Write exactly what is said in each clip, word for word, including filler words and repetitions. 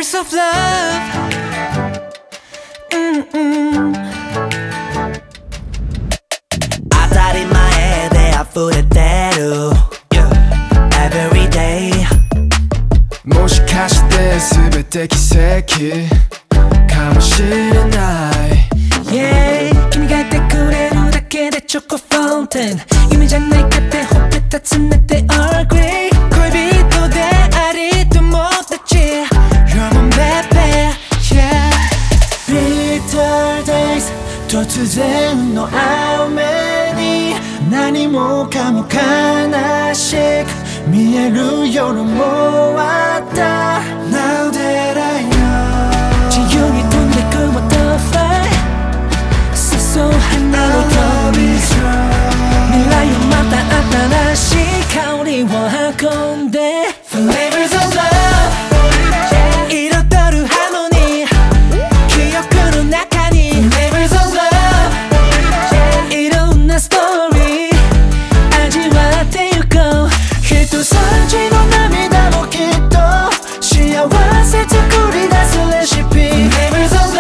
Taste of love、うんうん、当たり前で溢れてる、yeah. Every day もしかして全て奇跡かもしれない、 yeah. 君がいてくれるだけでチョコファウンテン、夢じゃないかってほっぺたつねて All grey、 恋人であり友達 You're my baby、yeah. Bitter days 突然の雨に何もかも悲しく見える夜もあった。 Now that I know 自由に飛んでく Butterfly 誘う花のように未来をまた新しい香りを運んで Flavors of love 彩るハーモニー記憶の中に Flavors of love いろんなストーリー味わってゆこう。一筋の涙もきっと幸せ作り出すレシピ Flavors of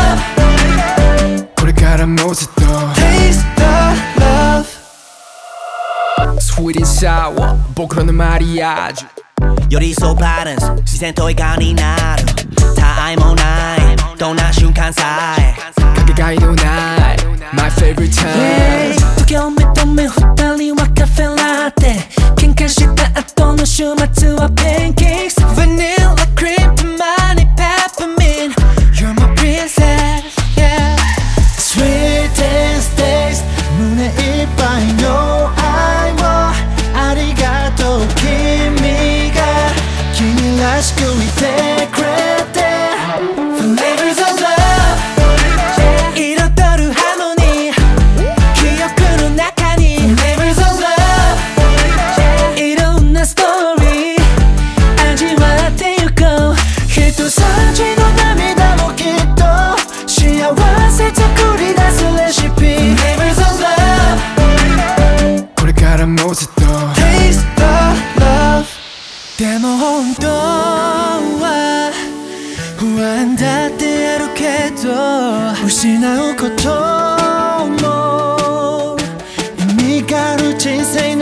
love これからもずっと Taste the love Sweet and sour 僕らのマリアージュ、 寄り添うバランス自然と笑顔になる。他愛もないどんな瞬間さえかけがえのない My favorite time、 時を認め二人はカフェラテ、喧嘩した後の週末はペンケーキ、Vanilla cream たまにペッパーミント You're my princess、yeah. Sweetest days 胸いっぱいの愛をありがとう、君が君らしくいてくれて Flavors of love 彩るハーモニー記憶の中に Flavors of love いろんなストーリー味わってゆこう。一筋の涙もきっと幸せ作り出すレシピ Flavors of love これからもずっと Taste the love でも本当は不安だってあるけど失うことも意味がある人生